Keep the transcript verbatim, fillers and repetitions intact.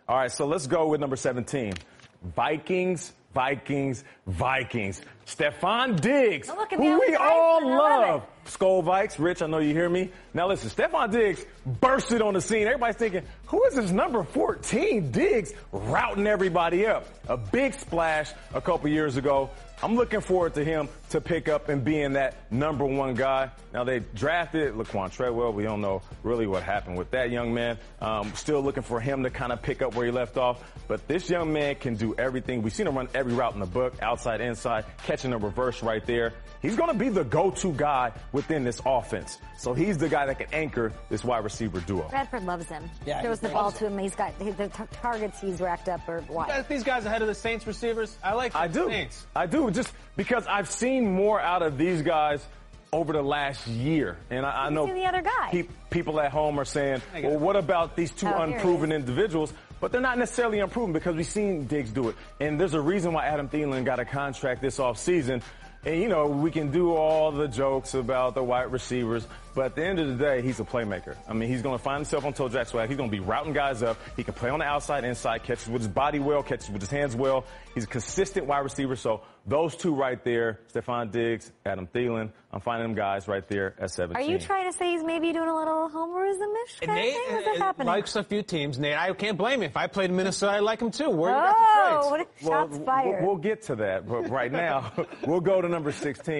All right, so let's go with number seventeen. Vikings, Vikings, Vikings. Stephon Diggs, Oh, look at who the we old all Vikes. I love love. Skull Vikes, Rich, I know you hear me. Now listen, Stephon Diggs bursted on the scene. Everybody's thinking, who is this number fourteen? Diggs routing everybody up. A big splash a couple years ago. I'm looking forward to him to pick up and being that number one guy. Now, they drafted Laquan Treadwell. We don't know really what happened with that young man. Um, still looking for him to kind of pick up where he left off. But this young man can do everything. We've seen him run every route in the book, outside, inside, catching a reverse right there. He's going to be the go-to guy within this offense. So he's the guy that can anchor this wide receiver duo. Bradford loves him. Yeah, Throws the ball to him. He's got the t- targets he's racked up or what? You guys, these guys ahead of the Saints receivers, I like the I do. Saints. I do, just because I've seen more out of these guys over the last year. And I, I know seen the other guy. pe- people at home are saying, well, what about these two Oh, here he unproven is. individuals? But they're not necessarily unproven because we've seen Diggs do it. And there's a reason why Adam Thielen got a contract this offseason. And, you know, we can do all the jokes about the wide receivers, but at the end of the day, he's a playmaker. I mean, he's going to find himself on toe jack swag. He's going to be routing guys up. He can play on the outside, inside, catches with his body well, catches with his hands well. He's a consistent wide receiver. So those two right there, Stephon Diggs, Adam Thielen, I'm finding them guys right there at seventeen. Are you trying to say he's maybe doing a little homerism-ish kind Nate of thing? What's that uh, happening? likes a few teams. Nate, I can't blame him. If I played in Minnesota, I'd like him too. Where you got Oh, the what trades? a shots Well, fired. we'll get to that, but right now, we'll go to number sixteen.